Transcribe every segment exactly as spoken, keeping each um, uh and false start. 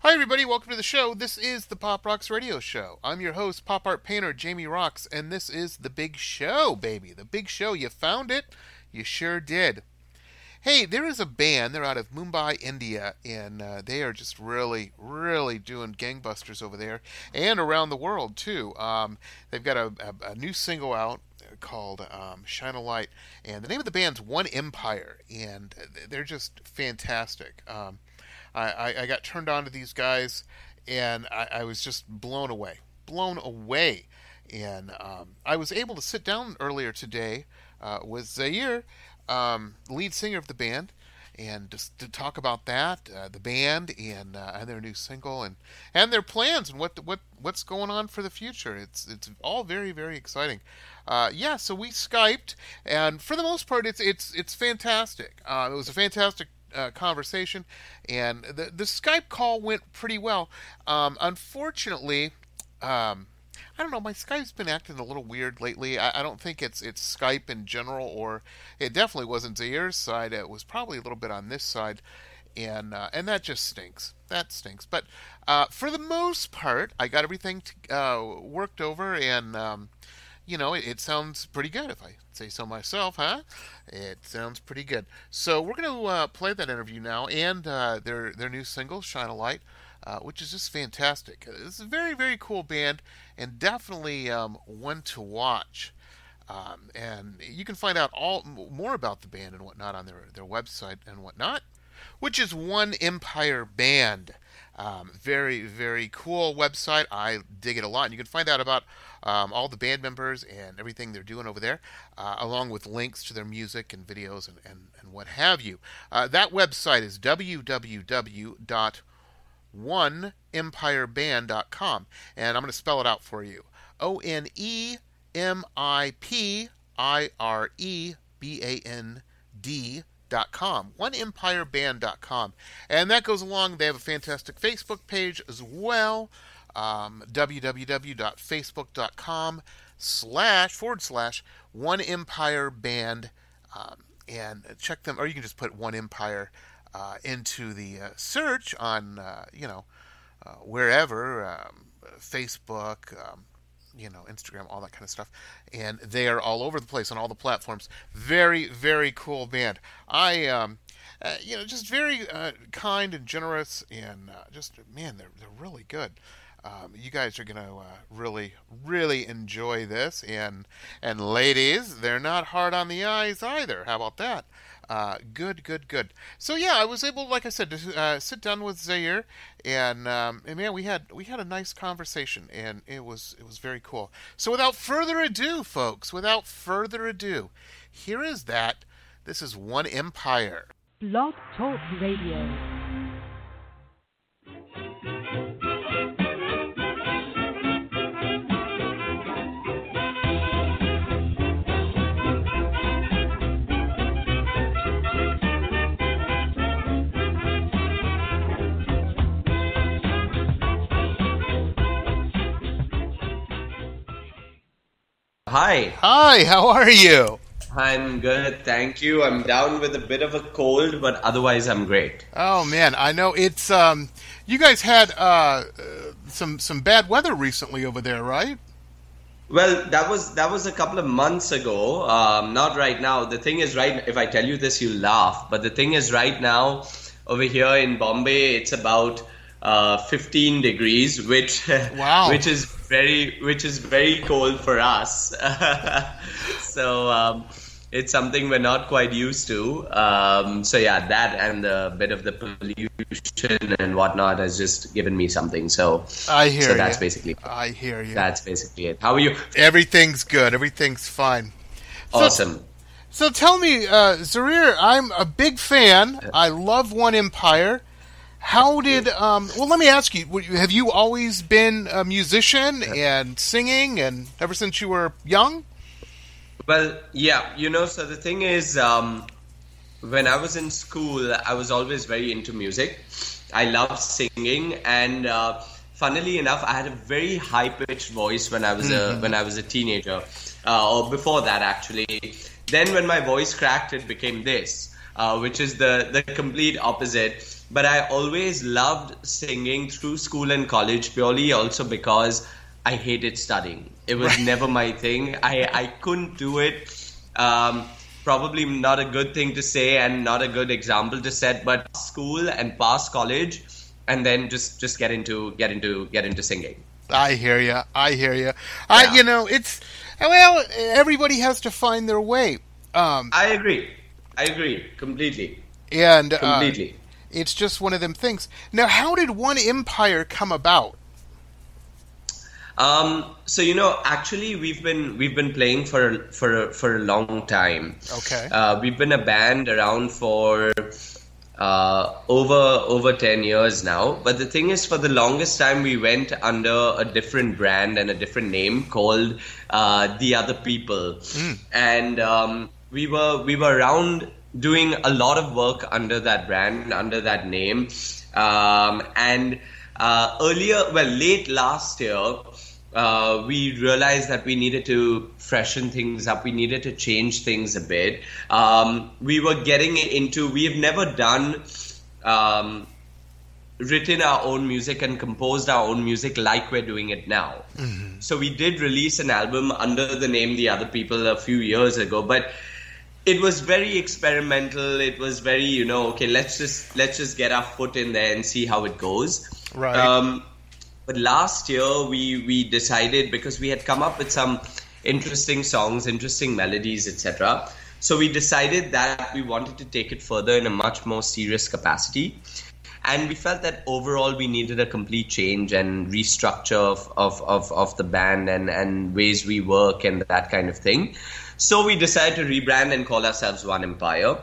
Hi, everybody. Welcome to the show. This is the Pop Rocks Radio Show. I'm your host, pop art painter Jamie Rocks, and this is the big show, baby. The big show. You found it. You sure did. Hey, there is a band. They're out of Mumbai, India, and uh, they are just really, really doing gangbusters over there and around the world, too. Um, they've got a, a, a new single out called um, Shine a Light, and the name of the band's One Empire, and they're just fantastic. Um, I, I got turned on to these guys, and I, I was just blown away, blown away. And um, I was able to sit down earlier today uh, with Zaire, um, lead singer of the band, and just to talk about that, uh, the band, and uh, and their new single, and, and their plans, and what what what's going on for the future. It's it's all very very exciting. Uh, yeah, so we Skyped, and for the most part, it's it's it's fantastic. Uh, it was a fantastic Uh, conversation, and the the Skype call went pretty well. Um, unfortunately, um, I don't know. My Skype's been acting a little weird lately. I, I don't think it's it's Skype in general, or it definitely wasn't Zaire's side. It was probably a little bit on this side, and uh, and that just stinks. That stinks. But uh, for the most part, I got everything to, uh, worked over, and um, you know, it, it sounds pretty good, if I say so myself, huh? It sounds pretty good. So we're going to uh, play that interview now, and uh, their their new single, Shine a Light, uh, which is just fantastic. It's a very, very cool band, and definitely um, one to watch. Um, and you can find out all more about the band and whatnot on their, their website and whatnot, which is One Empire Band. Um, very, very cool website. I dig it a lot. And you can find out about um, all the band members and everything they're doing over there, uh, along with links to their music and videos and, and, and what have you. Uh, that website is w w w dot one empire band dot com. And I'm going to spell it out for you. O N E M I P I R E B A N D Dot com, one empire band dot com, and that goes along. They have a fantastic Facebook page as well, um, w w w dot facebook dot com slash forward slash one empire band, um, and check them, or you can just put One Empire uh, into the uh, search on uh, you know uh, wherever, um, Facebook, um, you know, Instagram, all that kind of stuff. And they are all over the place on all the platforms. Very, very cool band. I, um, uh, you know, just very uh, kind and generous, and uh, just, man, they're they're really good. Um, you guys are going to uh, really, really enjoy this. And, and ladies, they're not hard on the eyes either. How about that? Uh, good, good, good. So yeah, I was able, like I said, to uh, sit down with Zaire, and, um, and man, we had we had a nice conversation, and it was it was very cool. So without further ado, folks, without further ado, here is that. This is One Empire. Blog Talk Radio. Hi. Hi, how are you? I'm good, thank you. I'm down with a bit of a cold, but otherwise I'm great. Oh man, I know it's um you guys had uh some some bad weather recently over there, right? Well, that was that was a couple of months ago. Um, not right now. The thing is, right, if I tell you this, you'll laugh. But the thing is, right now, over here in Bombay, it's about uh, fifteen degrees, which wow. which is very which is very cold for us. So um, it's something we're not quite used to. Um, so yeah, that and a bit of the pollution and whatnot has just given me something. So I hear so that's you. basically I hear you. That's basically it. How are you? Everything's good. Everything's fine. So, Awesome. So tell me, uh, Zaire, I'm a big fan. I love One Empire. How did, um, well, let me ask you, have you always been a musician and singing and ever since you were young? Well, yeah, you know, so the thing is, um, when I was in school, I was always very into music. I loved singing, and uh, funnily enough, I had a very high-pitched voice when I was mm-hmm. a when I was a teenager, uh, or before that, actually. Then when my voice cracked, it became this, uh, which is the, the complete opposite. but I always loved singing through school and college purely also because I hated studying. It was never my thing. I, I couldn't do it. Um, probably not a good thing to say and not a good example to set, but school and pass college and then just, just get into get into get into singing. I hear you. I hear you. Yeah. I you know, it's well, everybody has to find their way. Um, I agree. I agree completely. And completely. Uh, it's just one of them things. Now, how did One Empire come about? Um, so you know, actually, we've been we've been playing for for for a long time. Okay. Uh, we've been a band around for uh, over over ten years now. But the thing is, for the longest time, we went under a different brand and a different name called uh, The Other People, mm. and um, we were we were around doing a lot of work under that brand, under that name, um, and. Uh, earlier, well, late last year, uh, we realized that we needed to freshen things up. We needed to change things a bit. Um, we were getting into, we have never done, um, written our own music and composed our own music like we're doing it now. Mm-hmm. So we did release an album under the name The Other People a few years ago, but it was very experimental. It was very, you know, okay, let's just let's just get our foot in there and see how it goes. Right. Um, but last year we we decided, because we had come up with some interesting songs, interesting melodies, et cetera. So we decided that we wanted to take it further in a much more serious capacity. And we felt that overall we needed a complete change and restructure of, of, of, of the band and, and ways we work and that kind of thing. So we decided to rebrand and call ourselves One Empire.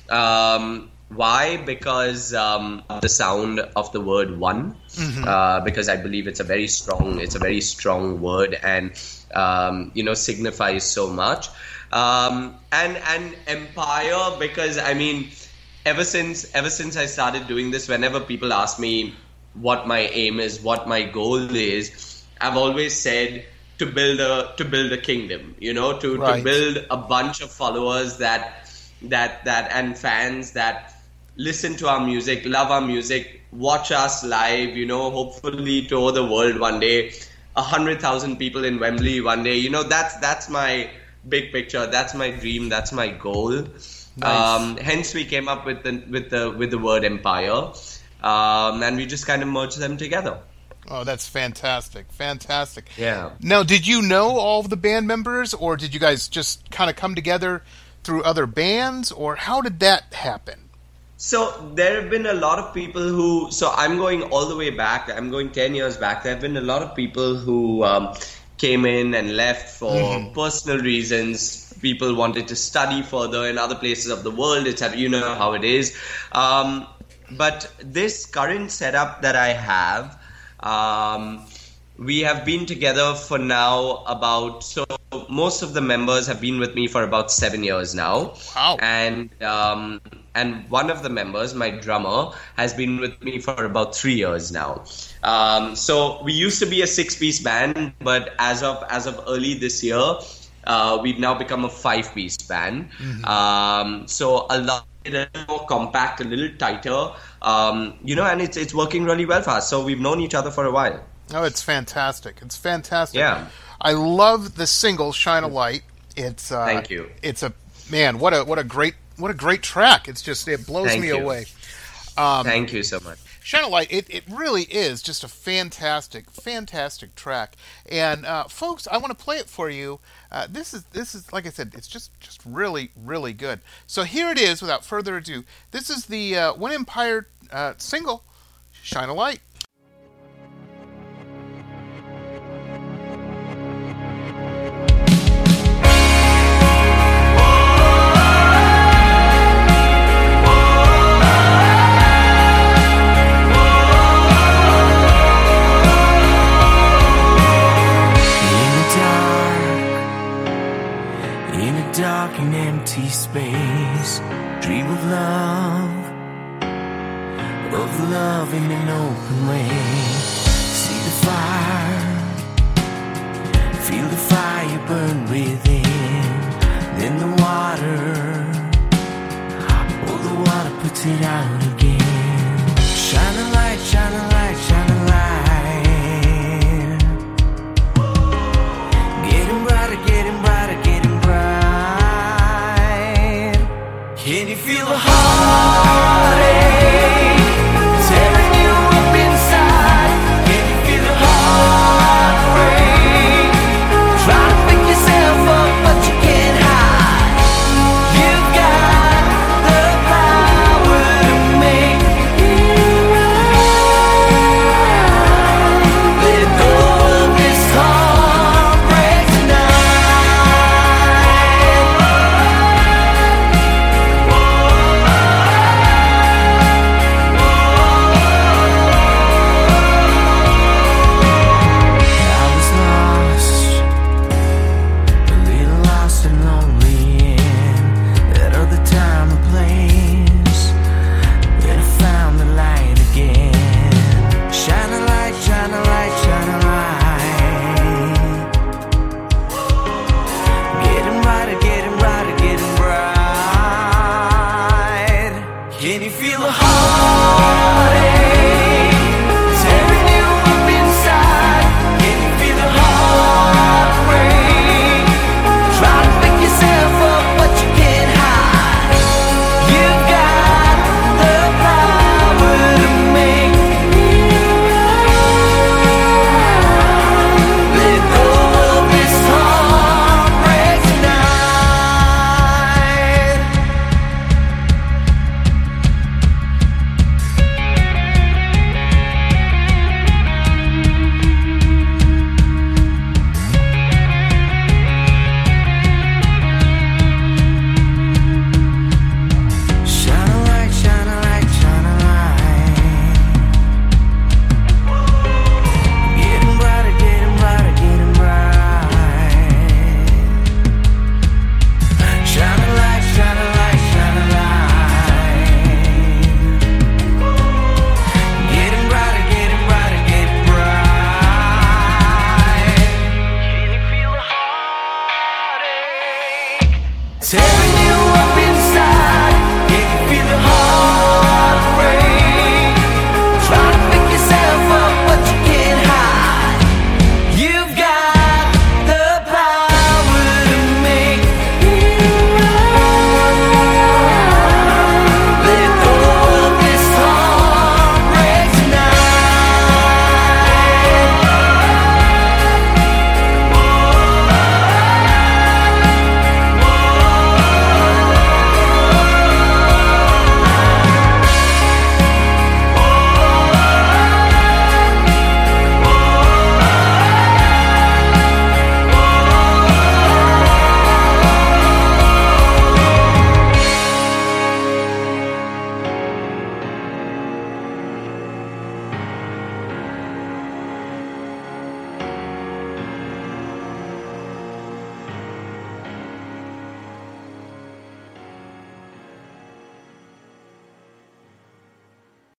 Um, why? Because um, the sound of the word one. Mm-hmm. Uh, because I believe it's a very strong, it's a very strong word and um, you know signifies so much. Um, and and empire, because I mean, ever since ever since I started doing this, whenever people ask me what my aim is, what my goal is, I've always said, to build a to build a kingdom, you know, to, right. to build a bunch of followers that that that and fans that listen to our music, love our music, watch us live, you know, hopefully tour the world one day, a hundred thousand people in Wembley one day, you know, that's that's my big picture, that's my dream, that's my goal. Nice. Um, hence we came up with the with the with the word empire, um, and we just kind of merged them together. Oh, that's fantastic. Fantastic. Yeah. Now, did you know all of the band members, or did you guys just kind of come together through other bands, or how did that happen? So there have been a lot of people who, so I'm going all the way back, I'm going ten years back. There have been a lot of people who um, came in and left for mm-hmm. personal reasons. People wanted to study further in other places of the world, et cetera. You know how it is. Um, but this current setup that I have, Um, we have been together for now about, so most of the members have been with me for about seven years now. Wow. And, um, and one of the members, my drummer, has been with me for about three years now. Um, so we used to be a six-piece band, but as of, as of early this year, uh, we've now become a five-piece band. Mm-hmm. Um, so a lot a little more compact, a little tighter, um, you know, and it's it's working really well for us. So we've known each other for a while. Oh, it's fantastic! It's fantastic. Yeah, I love the single "Shine a Light." It's uh, thank you. It's a man. What a what a great what a great track. It's just it blows thank me you. away. Um, thank you so much. Shine a Light, it, it really is just a fantastic, fantastic track. And uh, folks, I want to play it for you. Uh, this is this is like I said, it's just, just really, really good. So here it is. Without further ado, this is the uh, One Empire uh, single, "Shine a Light." Dark and empty space, dream of love, of love in an open way. See the fire, feel the fire burn within. Then the water, oh the water puts it out again.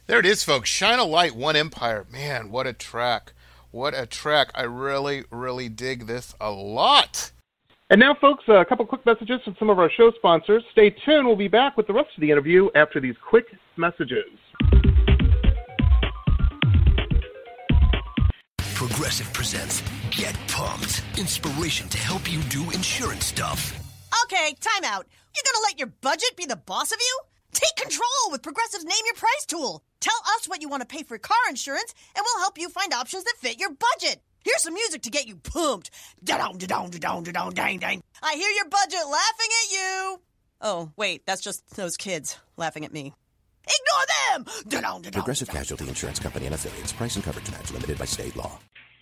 There it is, folks. Shine a Light, One Empire. Man, what a track. What a track. I really, really dig this a lot. And now, folks, a couple quick messages from some of our show sponsors. Stay tuned. We'll be back with the rest of the interview after these quick messages. Progressive presents Get Pumped. Inspiration to help you do insurance stuff. Okay, time out. You're gonna let your budget be the boss of you? Take control with Progressive's Name Your Price tool. Tell us what you want to pay for car insurance, and we'll help you find options that fit your budget. Here's some music to get you pumped. Da-dong, da-dong, da-dong, da-dong, dang, dang. I hear your budget laughing at you. Oh, wait, that's just those kids laughing at me. Ignore them! Da-dong, da-dong, Progressive da-dong. Casualty Insurance Company and Affiliates. Price and coverage match limited by state law.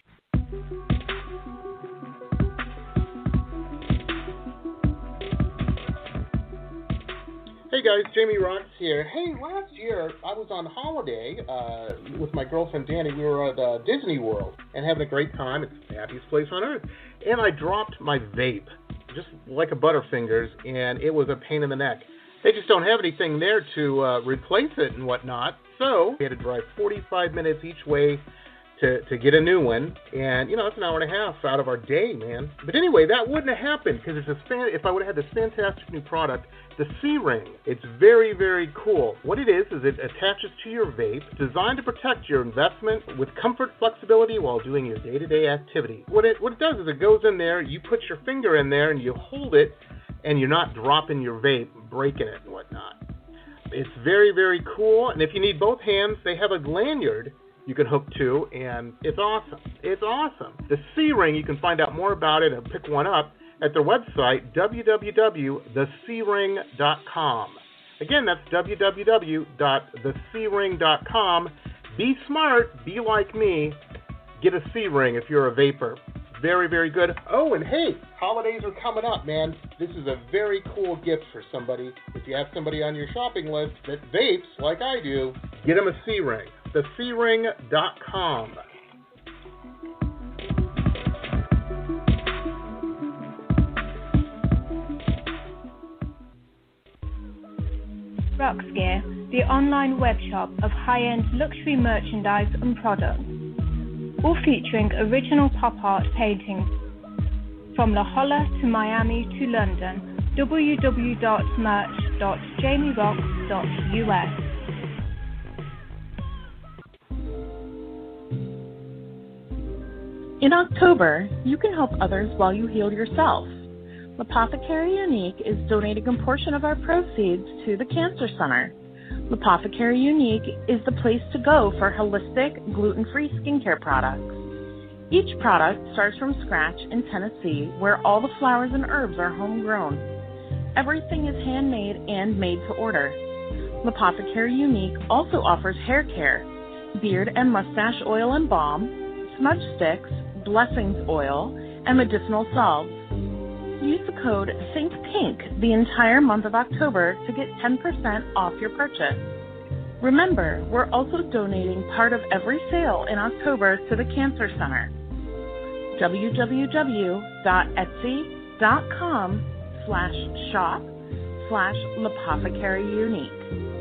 Hey guys, Jamie Rocks here. Hey, last year I was on holiday uh, with my girlfriend Danny. We were at uh, Disney World and having a great time. It's the happiest place on earth. And I dropped my vape, just like a Butterfingers, and it was a pain in the neck. They just don't have anything there to uh, replace it and whatnot. So we had to drive forty-five minutes each way to, to get a new one. And, you know, it's an hour and a half out of our day, man. But anyway, that wouldn't have happened because it's a fan- if I would have had this fantastic new product, the C-Ring. It's very, very cool. What it is, is it attaches to your vape, designed to protect your investment with comfort, flexibility while doing your day-to-day activity. What it, what it does is it goes in there, you put your finger in there, and you hold it, and you're not dropping your vape, breaking it and whatnot. It's very, very cool, and if you need both hands, they have a lanyard you can hook to, and it's awesome. It's awesome. The C-Ring, you can find out more about it and pick one up at their website, w w w dot the c ring dot com. Again, that's w w w dot the c ring dot com. Be smart. Be like me. Get a C-Ring if you're a vapor. Very, very good. Oh, and hey, holidays are coming up, man. This is a very cool gift for somebody. If you have somebody on your shopping list that vapes like I do, get them a C-Ring. the c ring dot com. Rocks Gear, the online webshop of high-end luxury merchandise and products, all featuring original pop art paintings from La Jolla to Miami to London. w w w dot merch dot jamie rocks dot u s. In October, you can help others while you heal yourself. L'Apothecary Unique is donating a portion of our proceeds to the Cancer Center. L'Apothecary Unique is the place to go for holistic, gluten-free skincare products. Each product starts from scratch in Tennessee, where all the flowers and herbs are homegrown. Everything is handmade and made to order. L'Apothecary Unique also offers hair care, beard and mustache oil and balm, smudge sticks, blessings oil, and medicinal salves. Use the code ThinkPink the entire month of October to get ten percent off your purchase. Remember, we're also donating part of every sale in October to the Cancer Center. w w w dot etsy dot com slash shop slash L'Apothecary Unique.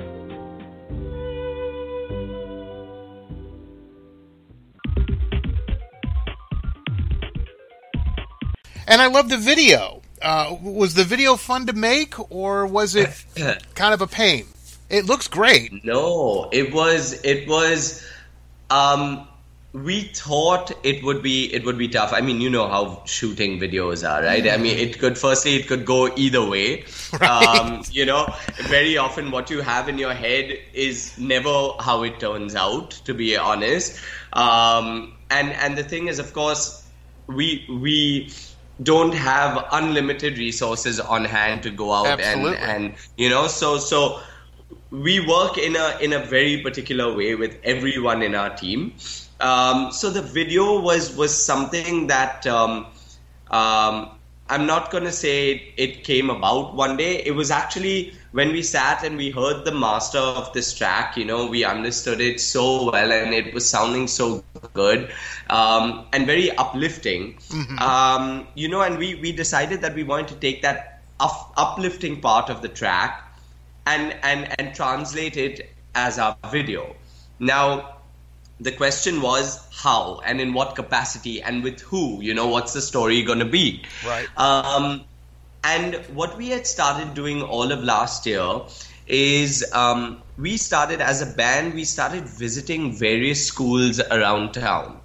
And I love the video. Uh, was the video fun to make, or was it kind of a pain? It looks great. No, it was. It was. Um, we thought it would be. It would be tough. I mean, you know how shooting videos are, right? I mean, it could. Firstly, it could go either way. Right. Um, you know, very often what you have in your head is never how it turns out. To be honest, um, and and the thing is, of course, we we. don't have unlimited resources on hand to go out and, and you know so so we work in a in a very particular way with everyone in our team. Um, so the video was was something that um, um, I'm not going to say it came about one day. It was actually when we sat and we heard the master of this track, you know, we understood it so well and it was sounding so good um, and very uplifting. Mm-hmm. Um, you know, and we, we decided that we wanted to take that up, uplifting part of the track and, and, and translate it as our video. Now, the question was how and in what capacity and with who, you know, what's the story going to be? Right. Um, and what we had started doing all of last year is um, we started as a band, we started visiting various schools around town.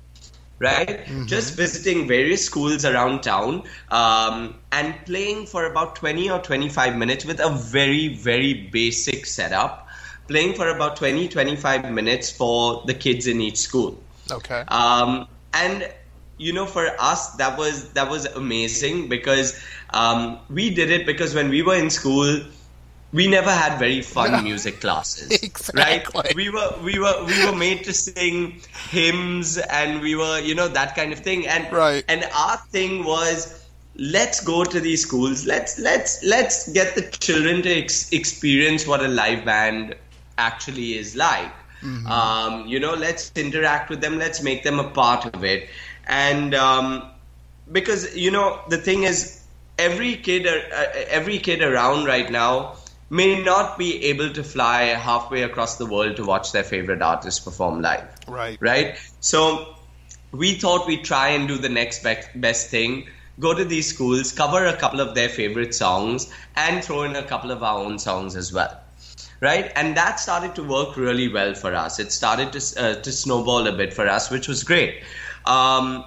Right? Mm-hmm. Just visiting various schools around town um, and playing for about twenty or twenty-five minutes with a very, very basic setup. Playing for about twenty, twenty-five minutes for the kids in each school. Okay. Um, and, you know, for us, that was that was amazing because um, we did it because when we were in school, we never had very fun music classes. Exactly. Right? We were we were we were made to sing hymns and we were, you know, that kind of thing. And right. and our thing was, let's go to these schools. Let's let's let's get the children to ex- experience what a live band actually is like. Mm-hmm. Um, you know, let's interact with them. Let's make them a part of it. And um, because, you know, the thing is, every kid, uh, every kid around right now may not be able to fly halfway across the world to watch their favorite artist perform live. Right. Right. So we thought we'd try and do the next be- best thing. Go to these schools, cover a couple of their favorite songs, and throw in a couple of our own songs as well. Right? And that started to work really well for us. It started to uh, to snowball a bit for us, which was great. Um,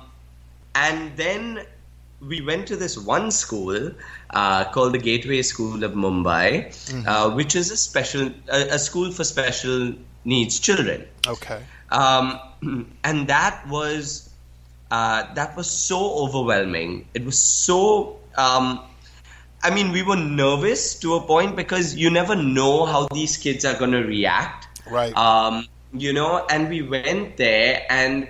and then we went to this one school uh, called the Gateway School of Mumbai, mm-hmm. uh, which is a special a, a school for special needs children. Okay. Um, and that was uh, that was so overwhelming. It was so. Um, I mean, we were nervous to a point because you never know how these kids are going to react. Right. Um, you know, and we went there and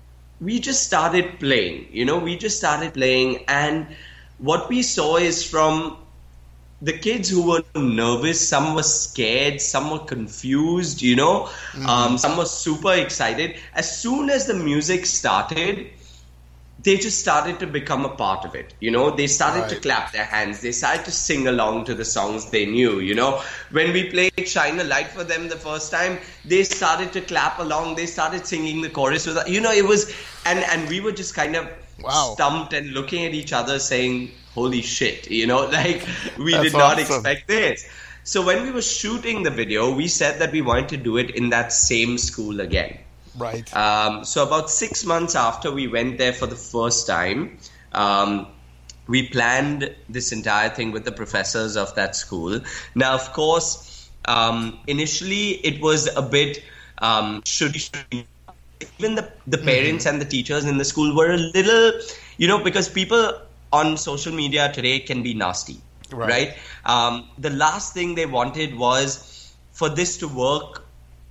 we just started playing. You know, we just started playing. And what we saw is from the kids who were nervous, some were scared, some were confused, you know, mm-hmm. um, some were super excited. As soon as the music started, they just started to become a part of it, you know. They started right. to clap their hands. They started to sing along to the songs they knew, you know. When we played Shine a Light for them the first time, they started to clap along. They started singing the chorus with us. You know, it was, and, and we were just kind of wow. stumped and looking at each other saying, holy shit, you know, like we That's did not awesome. expect this. So when we were shooting the video, we said that we wanted to do it in that same school again. Right. Um, so about six months after we went there for the first time, um, we planned this entire thing with the professors of that school. Now, of course, um, initially it was a bit, um, should, should even the, the parents mm-hmm. and the teachers in the school were a little, you know, because people on social media today can be nasty, right? right? Um, the last thing they wanted was for this to work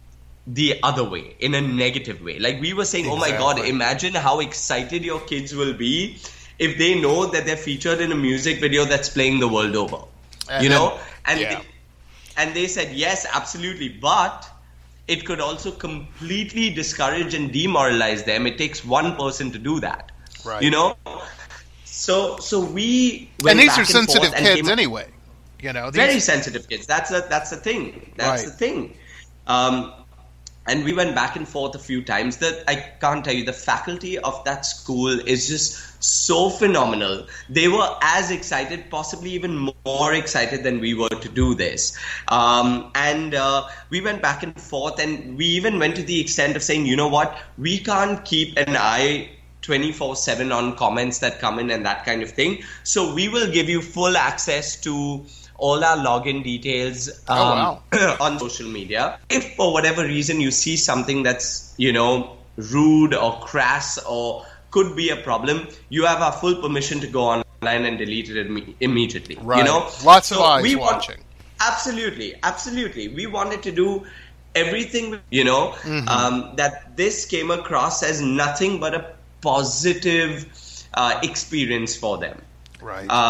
the other way, in a negative way. Like we were saying, exactly. oh my God, imagine how excited your kids will be if they know that they're featured in a music video that's playing the world over. And you then, know? And, yeah. they, and they said, yes, absolutely. But it could also completely discourage and demoralize them. It takes one person to do that. Right. You know? So so we went And these back are and sensitive forth kids and anyway. You know, these... Very sensitive kids. That's a, that's the thing. That's right. the thing. Um, and we went back and forth a few times. That I can't tell you, the faculty of that school is just so phenomenal. They were as excited, possibly even more excited than we were to do this. Um, and uh, we went back and forth, and we even went to the extent of saying, you know what, we can't keep an eye twenty-four seven on comments that come in and that kind of thing. So we will give you full access to all our login details um, oh, wow. on social media. If for whatever reason you see something that's, you know, rude or crass or could be a problem, you have our full permission to go online and delete it Im- immediately. Right. You know, lots so of eyes we watching. Want, absolutely, absolutely. We wanted to do everything, you know, mm-hmm. um, that this came across as nothing but a positive uh, experience for them. Right. Um,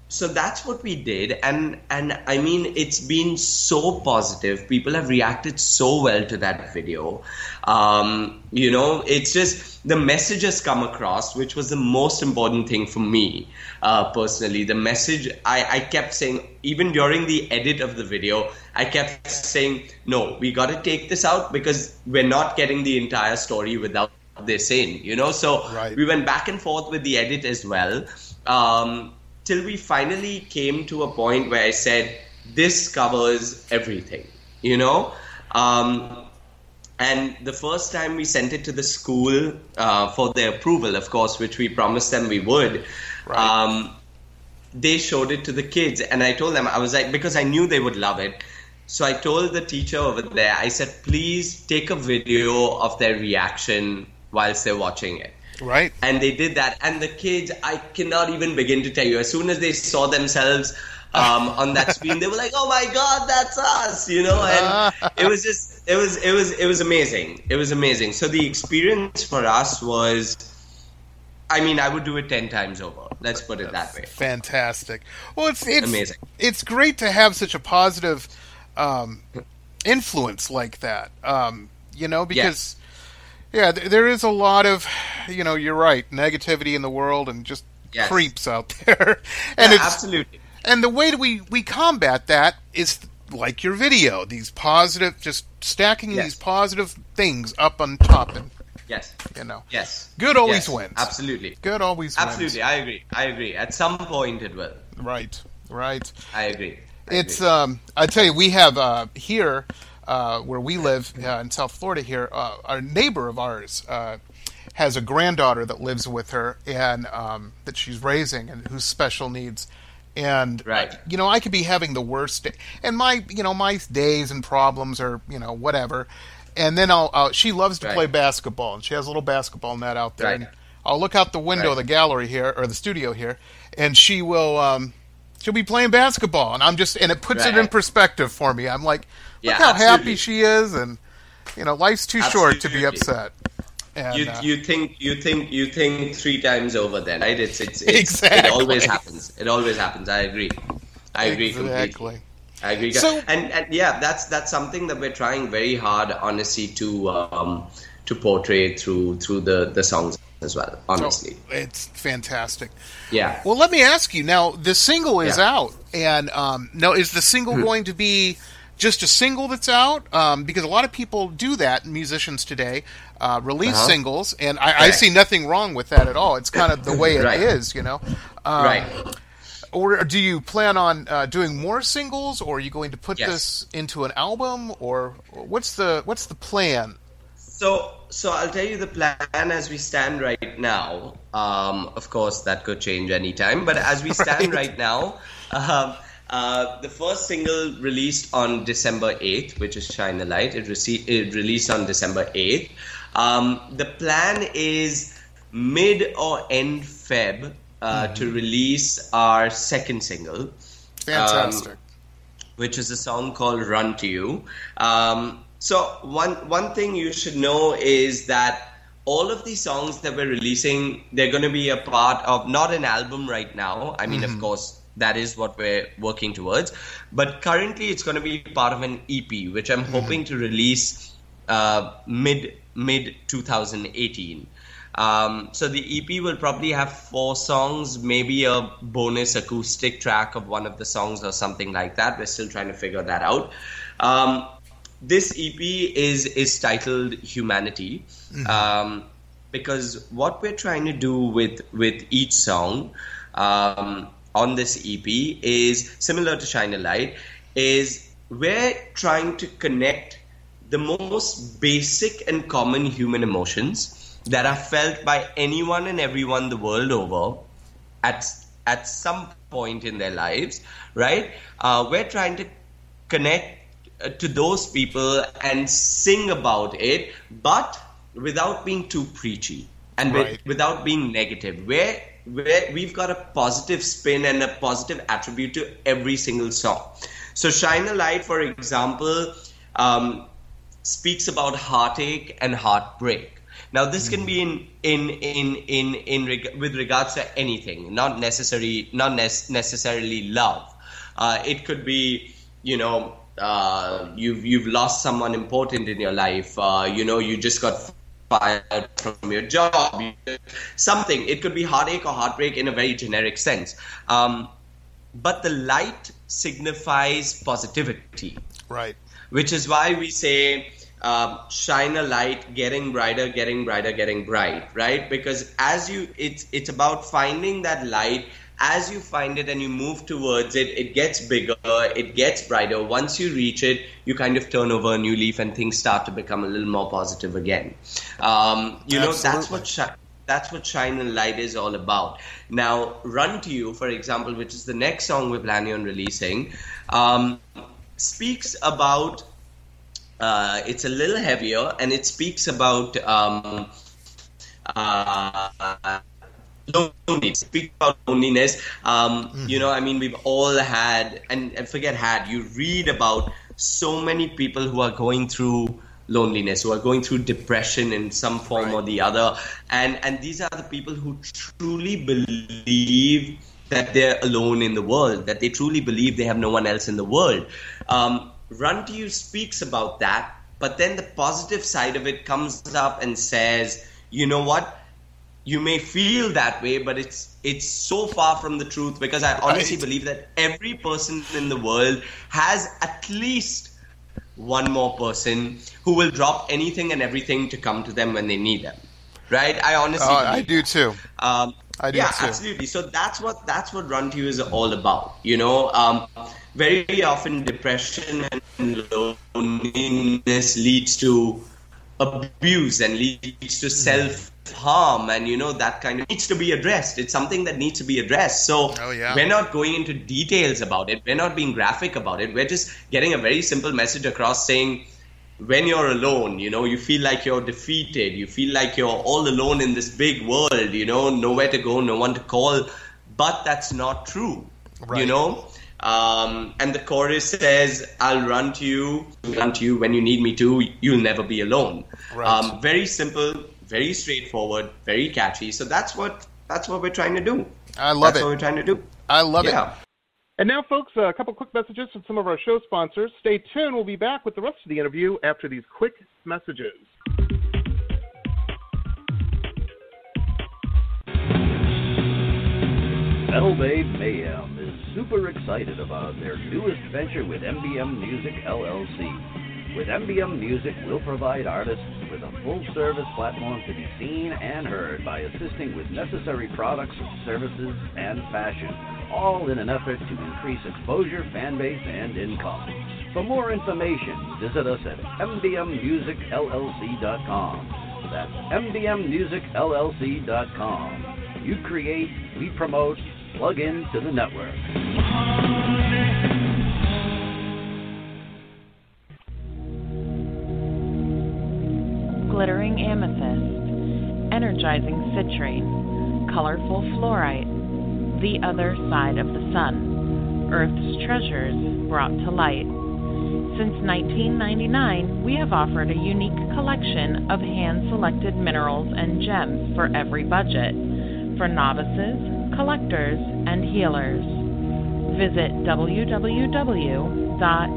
so that's what we did, and and I mean, it's been so positive. People have reacted so well to that video. Um, you know, it's just the message has come across, which was the most important thing for me uh, personally. The message, I, I kept saying, even during the edit of the video, I kept saying, no, we got to take this out because we're not getting the entire story without this in, you know. So right. we went back and forth with the edit as well. Um, till we finally came to a point where I said, this covers everything, you know. Um, and the first time we sent it to the school uh, for their approval, of course, which we promised them we would, right. um, they showed it to the kids. And I told them, I was like, because I knew they would love it. So I told the teacher over there, I said, please take a video of their reaction whilst they're watching it. Right. And they did that. And the kids, I cannot even begin to tell you, as soon as they saw themselves um, on that screen, they were like, oh my God, that's us, you know, and it was just, it was, it was, it was amazing. It was amazing. So the experience for us was, I mean, I would do it ten times over. Let's put it that's that way. Fantastic. Well, it's, it's amazing. It's great to have such a positive um, influence like that, um, you know, because... Yes. Yeah, there is a lot of, you know, you're right, negativity in the world and just yes. creeps out there. And yeah, it's, absolutely. And the way that we, we combat that is like your video, these positive, just stacking yes. these positive things up on top. And, yes. You know. Yes. Good always yes. wins. Absolutely. Good always wins. Absolutely, I agree. I agree. At some point it will. Right, right. I agree. I it's, agree. um, I tell you, we have uh, here... Uh, where we live uh, in South Florida here, uh, our neighbor of ours uh, has a granddaughter that lives with her and um, that she's raising and who's special needs. And, right. uh, you know, I could be having the worst day. And my, you know, my days and problems are, you know, whatever. And then I'll, I'll she loves to right. play basketball, and she has a little basketball net out there. Right. And I'll look out the window right. of the gallery here, or the studio here, and she will... Um, she'll be playing basketball, and I'm just, and it puts right. it in perspective for me. I'm like, look yeah, how absolutely. happy she is, and you know, life's too absolutely. short to be upset. And, you uh, you think you think you think three times over, then, right? It's it's, it's exactly. it always happens. It always happens. I agree. I agree exactly. completely. I agree. So, and and yeah, that's that's something that we're trying very hard, honestly, to um, to portray through through the, the songs as well. Honestly, oh, it's fantastic. Yeah. Well, let me ask you now. The single is yeah. out, and um, now is the single hmm. going to be just a single that's out? Um, because a lot of people do that, musicians today, uh, release uh-huh. singles, and I, right. I see nothing wrong with that at all. It's kind of the way it right. is, you know. Um, right. Or do you plan on uh, doing more singles, or are you going to put yes. this into an album, or what's the what's the plan? So, so I'll tell you the plan as we stand right now. Um, of course, that could change anytime, but as we stand right, right now, um, uh, the first single released on December eighth, which is Shine a Light. It, rece- it released on December eighth. Um, the plan is mid or end Feb uh, mm-hmm. to release our second single. Fantastic. Um, which is a song called Run to You. Um, So one one thing you should know is that all of these songs that we're releasing, they're going to be a part of not an album right now. I mean, mm-hmm. of course, that is what we're working towards. But currently, it's going to be part of an E P, which I'm mm-hmm. hoping to release uh, mid mid twenty eighteen. Um, so the E P will probably have four songs, maybe a bonus acoustic track of one of the songs or something like that. We're still trying to figure that out. Um, This E P is is titled Humanity, mm-hmm. um, because what we're trying to do with with each song um, on this E P is similar to Shine a Light. Is we're trying to connect the most basic and common human emotions that are felt by anyone and everyone the world over at at some point in their lives, right? Uh, we're trying to connect to those people and sing about it, but without being too preachy and right. with, without being negative. Where where we've got a positive spin and a positive attribute to every single song. So Shine a Light, for example, um, speaks about heartache and heartbreak. Now, this can be in in in in in reg- with regards to anything, not necessarily not ne- necessarily love. Uh, it could be, you know, uh, you've you've lost someone important in your life. Uh, you know, you just got fired from your job. Something. It could be heartache or heartbreak in a very generic sense. Um, but the light signifies positivity, right? Which is why we say, um, shine a light, getting brighter, getting brighter, getting bright, right? Because as you, it's it's about finding that light. As you find it and you move towards it, it gets bigger, it gets brighter. Once you reach it, you kind of turn over a new leaf and things start to become a little more positive again. Um, you know, Absolutely. that's what shi- that's what Shine and Light is all about. Now, Run to You, for example, which is the next song we're planning on releasing, um, speaks about, uh, it's a little heavier, and it speaks about um, uh, loneliness. Speak about loneliness. Um, mm-hmm. You know, I mean, we've all had, and, and forget had, you read about so many people who are going through loneliness, who are going through depression in some form right. or the other. And, and these are the people who truly believe that they're alone in the world, that they truly believe they have no one else in the world. Um, Run to You speaks about that, but then the positive side of it comes up and says, you know what? You may feel that way, but it's it's so far from the truth, because I honestly right. believe that every person in the world has at least one more person who will drop anything and everything to come to them when they need them. Right? I honestly oh, believe I do too. Um, I do yeah, too. absolutely. So that's what that's what Run to You is all about. You know, um, very often depression and loneliness leads to abuse and leads to self-harm, and you know, that kind of needs to be addressed. It's something that needs to be addressed. So oh, yeah. we're not going into details about it. We're not being graphic about it. We're just getting a very simple message across, saying when you're alone, you know, you feel like you're defeated. You feel like you're all alone in this big world, you know, nowhere to go, no one to call. But that's not true, right. you know. Um, and the chorus says, I'll run to you, run to you when you need me to, you'll never be alone. Right. Um, very simple, very straightforward, very catchy. So that's what that's what we're trying to do. I love that's it. That's what we're trying to do. I love yeah. it. And now, folks, a couple quick messages from some of our show sponsors. Stay tuned. We'll be back with the rest of the interview after these quick messages. Metal Babe Mayhem is super excited about their newest venture with M B M Music L L C. With M B M Music, we'll provide artists with a full-service platform to be seen and heard by assisting with necessary products, services, and fashion, all in an effort to increase exposure, fan base, and income. For more information, visit us at M B M music L L C dot com. That's M B M music L L C dot com. You create, we promote, plug into the network. Glittering amethyst, energizing citrine, colorful fluorite, the other side of the sun, Earth's treasures brought to light. Since nineteen ninety-nine, we have offered a unique collection of hand-selected minerals and gems for every budget, for novices, collectors, and healers. Visit w w w dot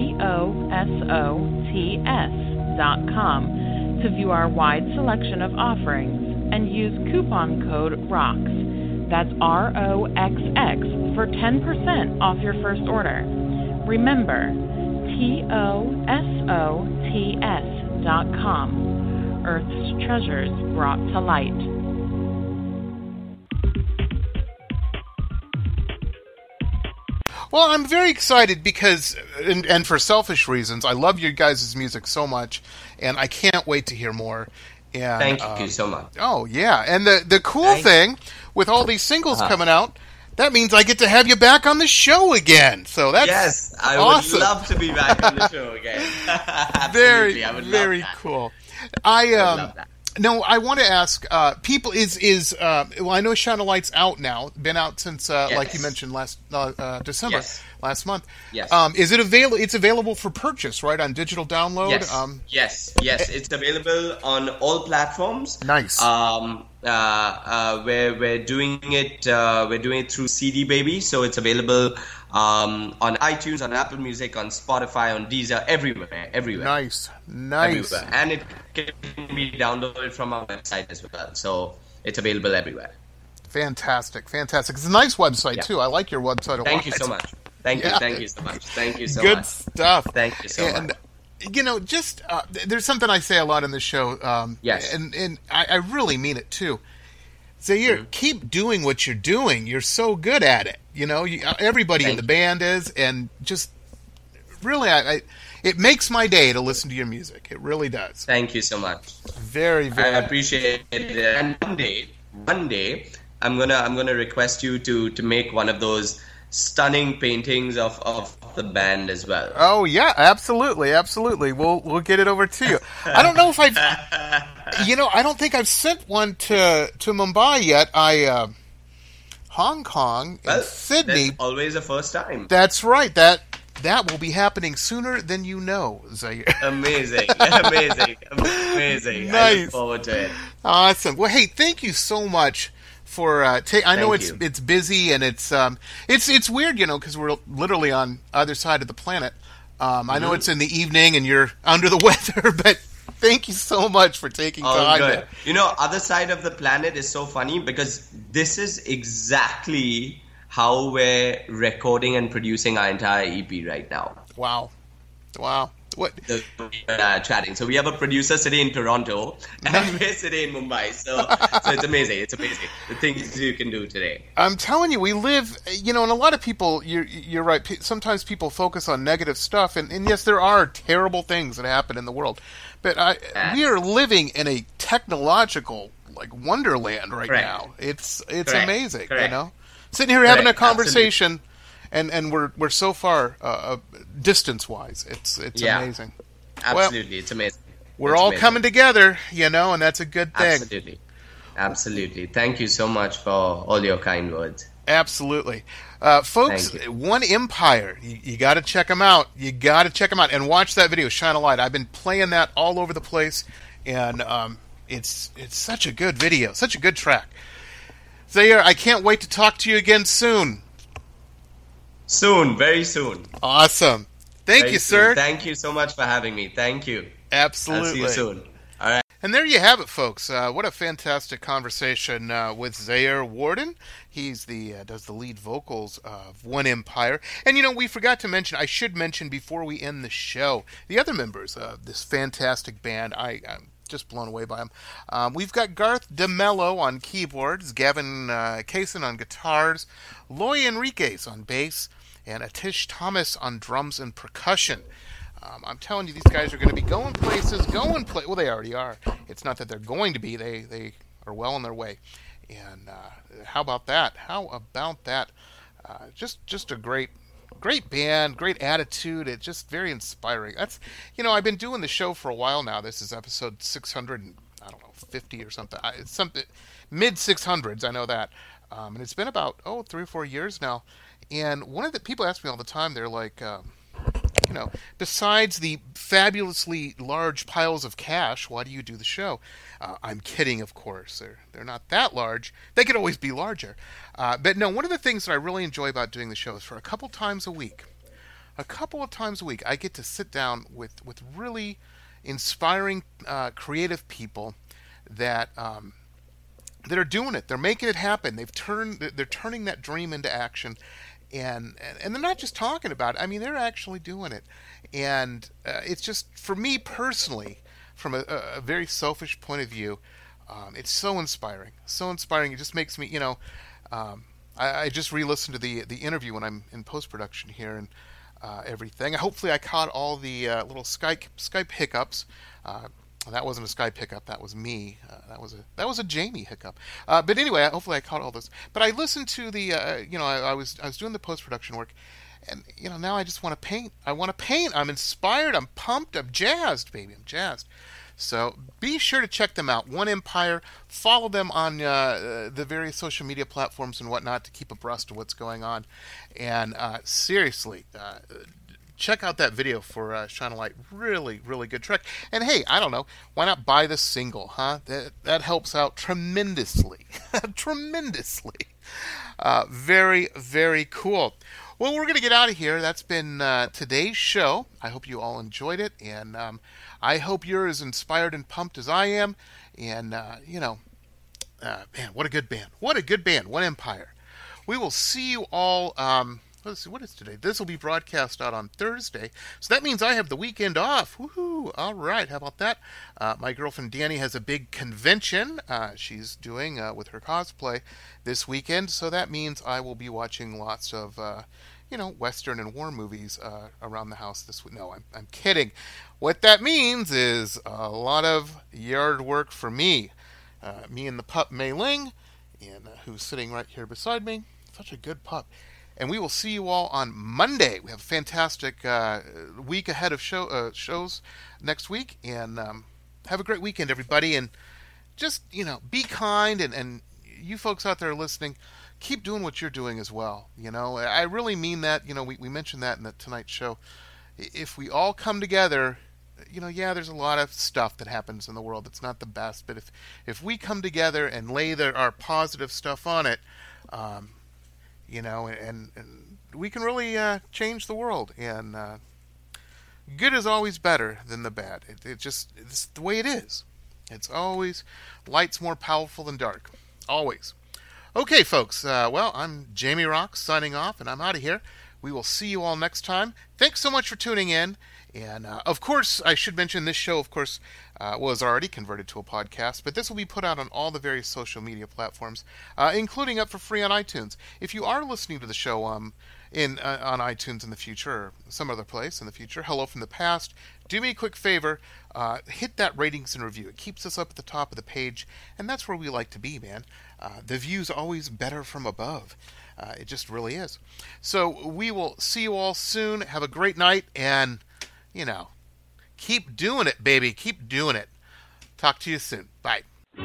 tosots dot com to view our wide selection of offerings and use coupon code ROXX, that's R O X X, for ten percent off your first order. Remember, T O S O T S dot com, Earth's treasures brought to light. Well, I'm very excited because, and, and for selfish reasons, I love your guys' music so much, and I can't wait to hear more. And, Thank um, you so much. Oh, yeah. And the, the cool Thank thing, with all these singles uh-huh. coming out, that means I get to have you back on the show again. So that's Yes, I awesome. would love to be back on the show again. very, I would love very that. cool. I, um, I love that. No, I want to ask uh, people. Is is uh, well? I know Shine a Light's out now. Been out since, uh, Yes. like you mentioned last uh, uh, December, Yes. last month. Yes. Um, is it available? It's available for purchase, right, on digital download. Yes, Um, yes, yes. It's available on all platforms. Nice. Um, uh, uh, we're we're doing it. Uh, we're doing it through C D Baby, so it's available um, on iTunes, on Apple Music, on Spotify, on Deezer, everywhere, everywhere. Nice, nice. Everywhere. And it can be downloaded from our website as well. So it's available everywhere. Fantastic, fantastic. It's a nice website Yeah. too. I like your website a lot. Thank you so much. Thank Yeah. you. Thank you so much. Thank you so Good much. stuff. Thank you so and, much. You know, just uh, there's something I say a lot in the show. Um, Yes. and and I, I really mean it too. Zaire, Mm-hmm. keep doing what you're doing. You're so good at it. You know, you, everybody in Thank the you. band is, and just really, I, I it makes my day to listen to your music. It really does. Thank you so much. Very, very. I appreciate it. And one day, one day, I'm gonna I'm gonna request you to to make one of those stunning paintings of, of the band as well. Oh yeah, absolutely, absolutely. We'll we'll get it over to you. I don't know if I've, you know, I don't think I've sent one to to Mumbai yet. I uh, Hong Kong and Well, Sydney. That's always a first time. That's right. That that will be happening sooner than you know, Zaire. Amazing, amazing, amazing. I Nice. look forward to it. Awesome. Well, hey, thank you so much for uh, ta- I know Thank it's you. it's busy and it's um it's it's weird, you know, because we're literally on either side of the planet. Um, I know Mhm. it's in the evening and you're under the weather, but thank you so much for taking Oh, time. good. to- You know, other side of the planet is so funny because this is exactly how we're recording and producing our entire E P right now. Wow, wow. What? The, uh, chatting. So we have a producer sitting in Toronto and we're sitting in Mumbai. So, so it's amazing. It's amazing the things you can do today. I'm telling you, we live, you know, and a lot of people, you're, you're right, pe- sometimes people focus on negative stuff, and, and yes, there are terrible things that happen in the world, but I, we are living in a technological, like, wonderland right Correct. now. It's it's Correct. amazing, you Correct. know? Sitting here having a Correct. conversation, and, and we're we're so far, uh, uh, distance-wise, it's, it's Yeah. amazing. Absolutely. It's amazing. We're It's all amazing. coming together, you know, and that's a good thing. Absolutely. Absolutely. Thank you so much for all your kind words. Absolutely. Uh, folks, Thank One Empire, you, you got to check them out. You got to check them out and watch that video, Shine a Light. I've been playing that all over the place, and um, it's it's such a good video, such a good track. Zaire, I can't wait to talk to you again soon. Soon, very soon. Awesome. Thank Very you, soon. sir. Thank you so much for having me. Thank you. Absolutely. I'll see you soon. All right. And there you have it, folks. Uh, what a fantastic conversation uh, with Zaire Warden. He's the uh, does the lead vocals of One Empire. And you know, we forgot to mention. I should mention before we end the show the other members of this fantastic band. I, I'm just blown away by them. Um, we've got Garth DeMello on keyboards, Gavin uh, Kaysen on guitars, Loy Enriquez on bass, and Atish Thomas on drums and percussion. Um, I'm telling you, these guys are going to be going places, going pla- Well, they already are. It's not that they're going to be. They they are well on their way. And uh, how about that? How about that? Uh, just just a great great band, great attitude. It's just very inspiring. That's you know, I've been doing the show for a while now. This is episode six hundred, and, I don't know, fifty or something. I, it's something mid six hundreds. I know that. Um, and it's been about oh three or four years now. And one of the people ask me all the time. They're like. Um, You know, besides the fabulously large piles of cash, why do you do the show? Uh, I'm kidding, of course. They're they're not that large. They could always be larger. Uh, but no, one of the things that I really enjoy about doing the show is for a couple times a week, a couple of times a week, I get to sit down with, with really inspiring, uh, creative people that um, that are doing it. They're making it happen. They've turned. They're turning that dream into action. And, and and they're not just talking about it. I mean, they're actually doing it. And uh, it's just, for me personally, from a, a very selfish point of view, um, it's so inspiring. So inspiring. It just makes me, you know, um, I, I just re-listened to the the interview when I'm in post-production here and uh, everything. Hopefully I caught all the uh, little Skype, Skype hiccups. Uh, That wasn't a Skype hiccup. That was me. Uh, that was a that was a Jamie hiccup. Uh, but anyway, hopefully I caught all those. But I listened to the, uh, you know, I, I was I was doing the post production work, and you know now I just want to paint. I want to paint. I'm inspired. I'm pumped. I'm jazzed, baby. I'm jazzed. So be sure to check them out. One Empire. Follow them on uh, the various social media platforms and whatnot to keep abreast of what's going on. And uh, seriously, uh, check out that video for uh, Shine a Light. Really, really good track. And hey, I don't know, why not buy the single, huh? That, that helps out tremendously. tremendously. Uh, very, very cool. Well, we're going to get out of here. That's been uh, today's show. I hope you all enjoyed it. And um, I hope you're as inspired and pumped as I am. And, uh, you know, uh, man, what a good band. What a good band. One Empire. We will see you all... Um, Let's see, what is today? This will be broadcast out on Thursday. So that means I have the weekend off. Woohoo! All right, how about that? Uh, my girlfriend Danny has a big convention uh, she's doing uh, with her cosplay this weekend. So that means I will be watching lots of, uh, you know, Western and war movies uh, around the house this week. No, I'm, I'm kidding. What that means is a lot of yard work for me. Uh, me and the pup Mei Ling, and uh, who's sitting right here beside me. Such a good pup. And we will see you all on Monday. We have a fantastic uh, week ahead of show uh, shows next week. And um, have a great weekend, everybody. And just, you know, be kind. And, and you folks out there listening, keep doing what you're doing as well. You know, I really mean that. You know, we, we mentioned that in the tonight's show. If we all come together, you know, yeah, there's a lot of stuff that happens in the world that's not the best. But if, if we come together and lay the, our positive stuff on it, um, you know, and, and we can really uh, change the world. And uh, good is always better than the bad. It, it just, it's the way it is. It's always, light's more powerful than dark. Always. Okay, folks. Uh, well, I'm Jamie Roxx signing off, and I'm out of here. We will see you all next time. Thanks so much for tuning in. And, uh, of course, I should mention this show, of course, uh, was already converted to a podcast, but this will be put out on all the various social media platforms, uh, including up for free on iTunes. If you are listening to the show um, in uh, on iTunes in the future, or some other place in the future, hello from the past, do me a quick favor, uh, hit that ratings and review. It keeps us up at the top of the page, and that's where we like to be, man. Uh, the view's always better from above. Uh, it just really is. So we will see you all soon. Have a great night, and... you know, keep doing it, baby. Keep doing it. Talk to you soon. Bye.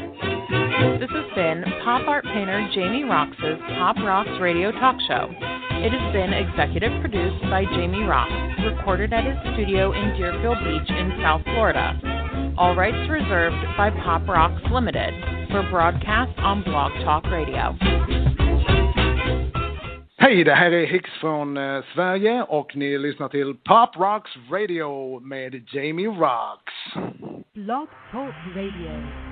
This has been pop art painter Jamie Roxx's Pop Rocks Radio Talk Show. It has been executive produced by Jamie Roxx, recorded at his studio in Deerfield Beach in South Florida. All rights reserved by Pop Rocks Limited for broadcast on Blog Talk Radio. Hej, det här är Hicks från eh, Sverige och ni lyssnar till Pop Rocks Radio med Jamie Roxx. Blog Talk Radio.